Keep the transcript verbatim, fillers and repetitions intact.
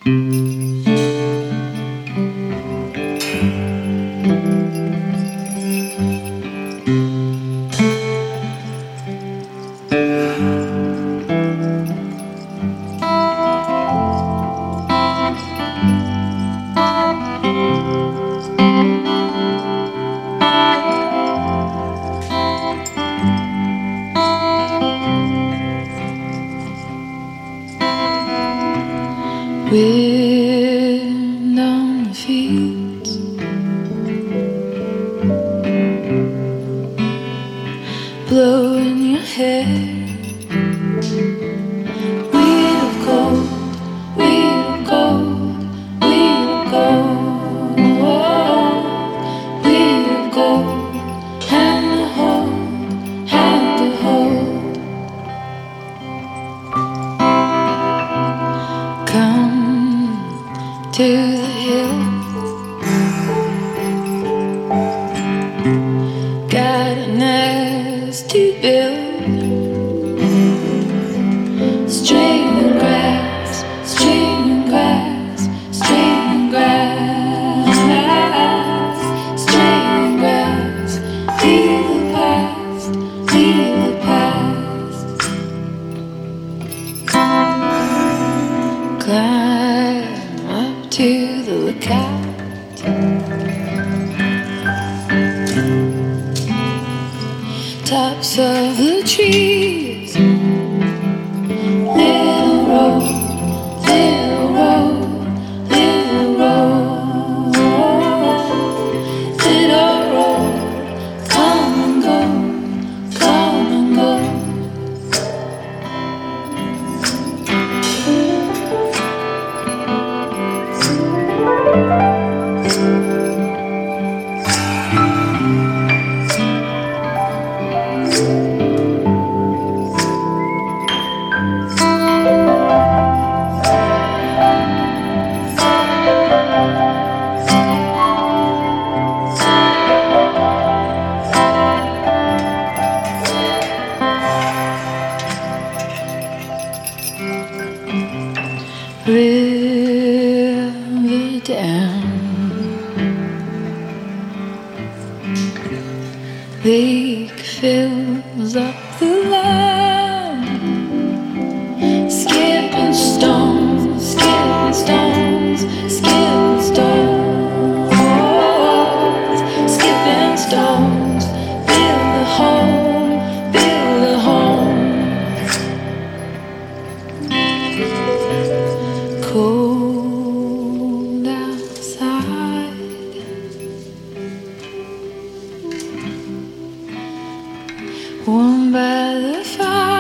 Wind on the fields, blowing your hair. Wheel of gold, wheel of gold, wheel of gold, wheel of gold, hand to hold, hand to hold. Come to the hill, got a nest to build. String grass, string grass, string grass, string grass. Leave the past, leave the past. Climb up to the lookout. Tops of the trees. Little road, little road, little road, little road. Come and go, come and go. River down, lake fills up the land. Skipping stones, skipping stones, skipping stones, skipping stones. Build a home, build a home. Cold outside, warm by the fire.